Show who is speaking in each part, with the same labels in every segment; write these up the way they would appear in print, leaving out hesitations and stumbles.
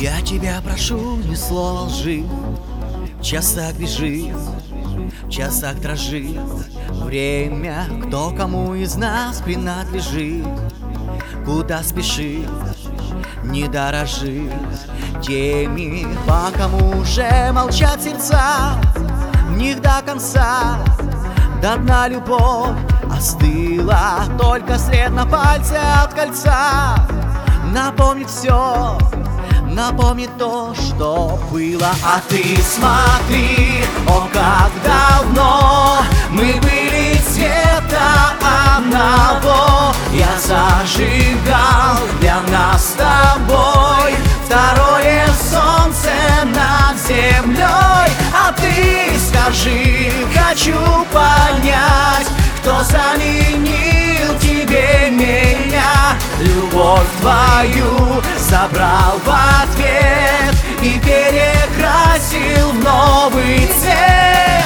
Speaker 1: Я тебя прошу, ни слова лжи. Час так бежит, час так дрожит время, кто кому из нас принадлежит. Куда спешит, не дорожит теми, по кому уже молчат сердца. В них до конца, до дна любовь остыла, только след на пальце от кольца. Напомнит все, напомнит то, что было. А ты смотри, о, как давно мы были цвета одного. Я зажигал для нас с тобой второе солнце над землей. А ты скажи, хочу понять, кто заменил тебе меня. Любовь твою забрал в ответ и перекрасил в новый цвет.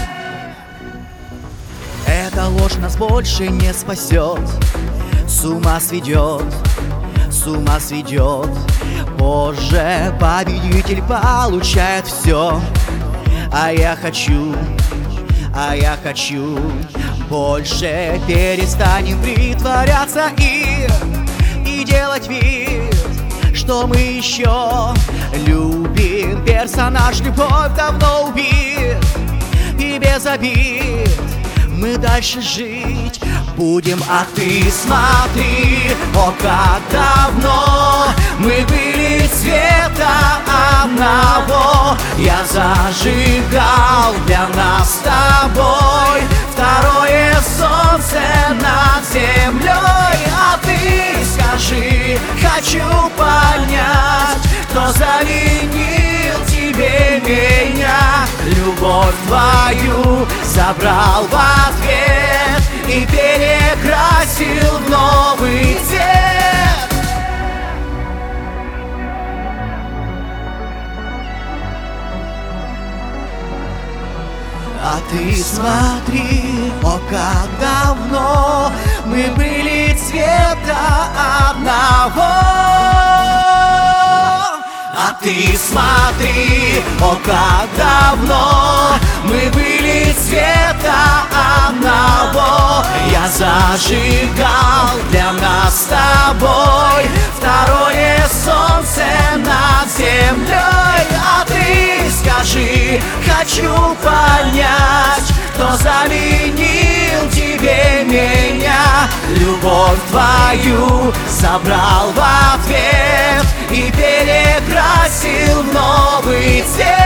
Speaker 1: Эта ложь нас больше не спасет, с ума сведет, с ума сведет. Позже победитель получает все. А я хочу больше перестанем притворяться и делать вид, что мы еще любим. Персонаж любовь давно убит, и без обид мы дальше жить будем. А ты смотри, о, как давно мы были цвета одного. Я зажигал для нас с тобой второе солнце над землей. А ты скажи, хочу понять, кто заменил тебе меня. Любовь твою забрал в ответ и перекрасил в новый цвет. А ты смотри, о, как давно мы были цвета одного. А ты смотри, о, как давно мы были цвета одного. Я зажигал для нас с тобой второе солнце над землей. А ты скажи, хочу понять, кто заменил тебе меня. Любовь твою забрал в ответ и перекрасил в новый цвет.